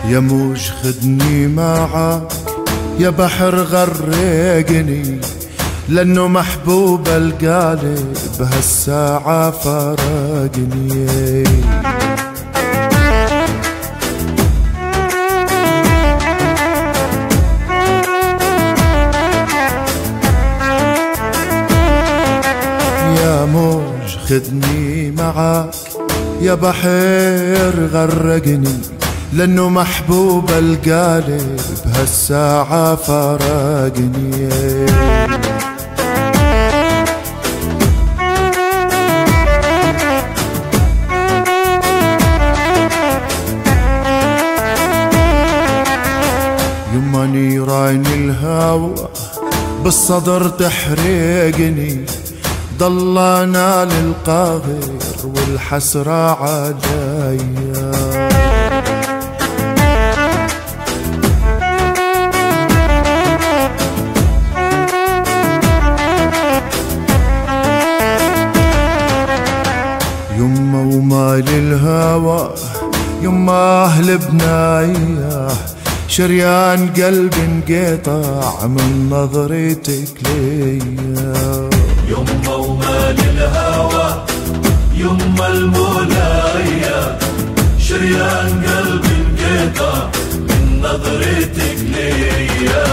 يا موج خدني معك، يا بحر غرقني، لأنه محبوب القلب بهالساعة فارقني. يا موج خدني معك، يا بحر غرقني، لأنه محبوب القلب بهالساعة فارقني. يما نيران الهوى بالصدر تحرقني، ضلنا للقاهر والحسرة عليا. يما ومال الهوى، يما أهل بنايا، شريان قلبي انقطع من نظرتك ليا. يما ومال الهوى، يما المولايا، شريان قلبي انقطع من نظرتك ليا.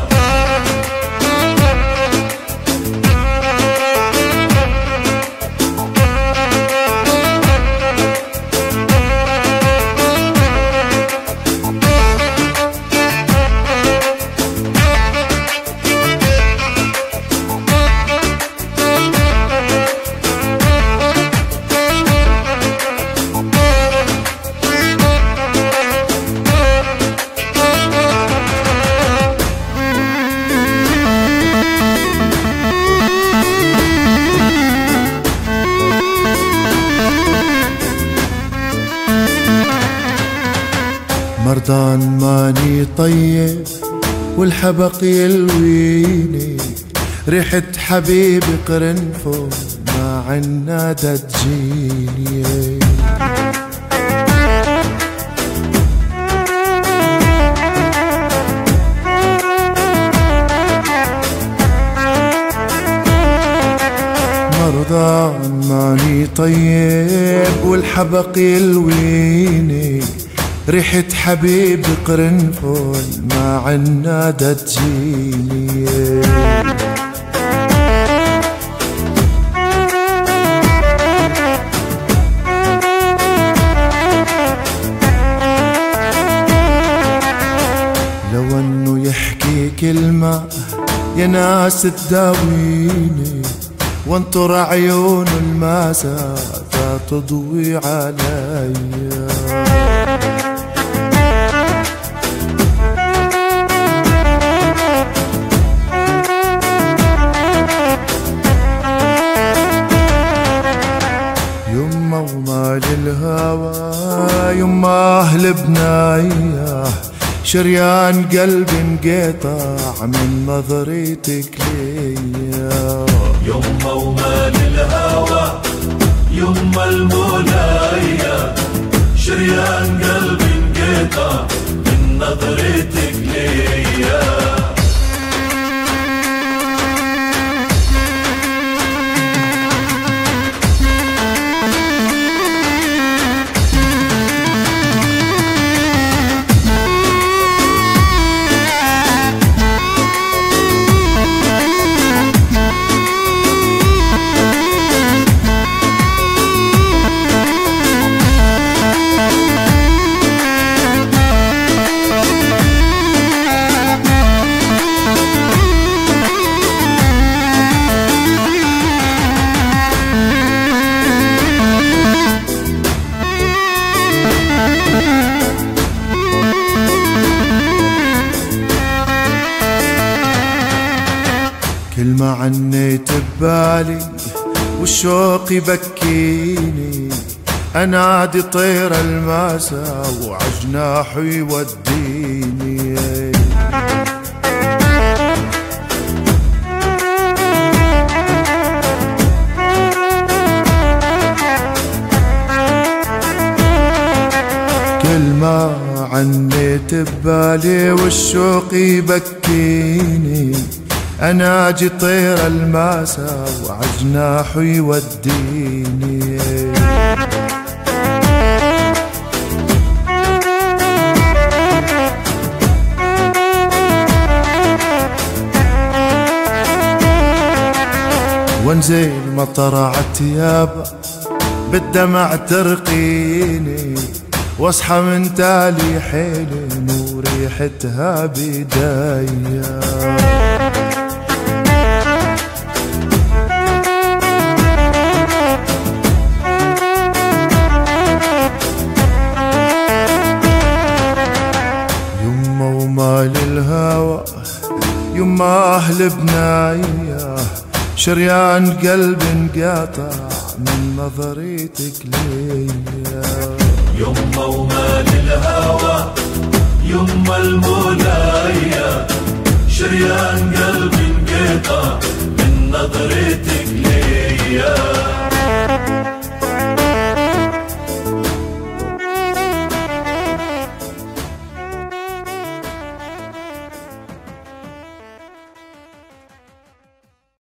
مرضان ماني طيب والحبق يلويني، ريحة حبيبي قرنفل مع النادى تجيني. مرضان ماني طيب والحبق يلويني، ريحة حبيب قرنفل مع النادى تجيني. لو انه يحكي كلمة يا ناس تداويني، وانطر عيون الماسة تضوي عليا. يما ومال الهوى، يما أهل بنايا، شريان قلبي انقطع من نظرتك ليا. يما ومال الهوى، يما المولايا، شريان قلبي انقطع من نظرتك ليا. كل ما عنيت ببالي والشوق يبكيني، انادي طير الماسة وعجناحه يوديني. كل ما عنيت ظنيت ببالي والشوق يبكيني، أناجي طير الماسة وعجناحه يوديني. وانزل مطر عتيابه بالدمع ترقيني، واصحى من تالي حلم وريحتها بداية. يما ومال الهوى يما أهل بناية، شريان قلب انقطع من نظرتك ليا.